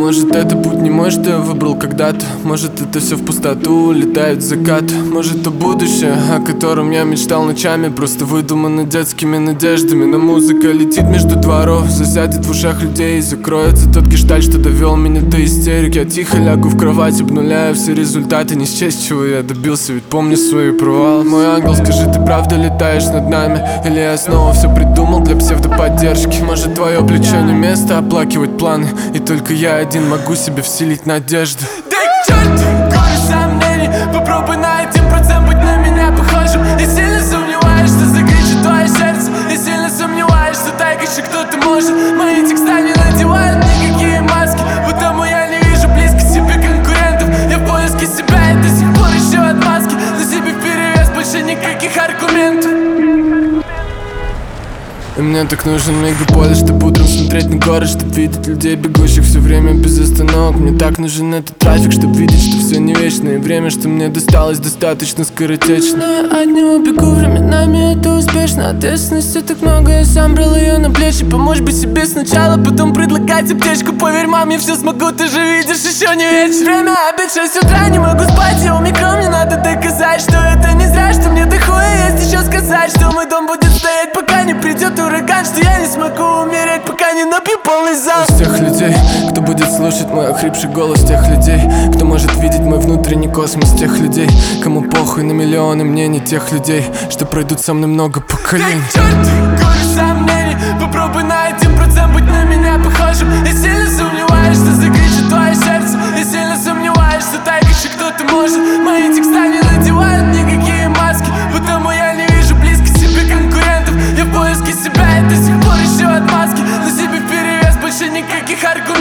Может, это путь не мой, что я выбрал когда-то. Может, это все в пустоту улетает в закат. Может, то будущее, о котором я мечтал ночами, просто выдумано детскими надеждами. Но музыка летит между дворов, засядет в ушах людей и закроется тот гештальт, что довел меня до истерики. Я тихо лягу в кровать, обнуляю все результаты. Не счесть, чего я добился, ведь помню свои провалы. Мой ангел, скажи, ты правда летаешь над нами? Или я снова все придумал для псевдоподдержки? Может, твое плечо не место оплакивать планы, и только я один могу себе вселить надежду. Да к черту, горы сомнений. Попробуй на 1% быть на меня похожим. И сильно сомневаюсь, что закричит твое сердце. И сильно сомневаюсь, что так еще кто-то может. Мои текста не надевают никакие маски, потому я не вижу близко себе конкурентов. Я в поиске себя и до сих пор ищу отмазки, но себе вперевес больше никаких аргументов. И мне так нужен мегаполис, чтобы утром смотреть на город, чтобы видеть людей, бегущих все время без остановок. Мне так нужен этот трафик, чтобы видеть, что все не вечно, и время, что мне досталось, достаточно скоротечно. Но я от него бегу временами, это успешно. Ответственности так много, я сам брал ее на плечи. Помочь бы себе сначала, потом предлагать аптечку. Поверь, мам, я все смогу, ты же видишь, еще не вечер. Время обед, 6 утра, не могу спать, я омикрон. Мне надо доказать, что это не зря, что мне до хуя есть еще сказать, что мой дом будет стоять, пока не придет ураган, что я не смогу умереть, пока не напью полный зал. С тех людей, кто будет слушать мой охрипший голос, тех людей, кто может видеть мой внутренний космос, тех людей, кому похуй на миллионы мнений, тех людей, что пройдут со мной много поколений. Да к черту, горы сомнений. Попробуй на 1% быть на меня похожим. И сильно сомневаюсь, что закричит твое сердце. И сильно сомневаюсь, что так еще кто-то может. Мои текста не надевают никакие маски, потому я не вижу близко себе конкурентов. Я в поиске себя и до сих пор ищу отмазки, но себе вперевес больше никаких аргументов.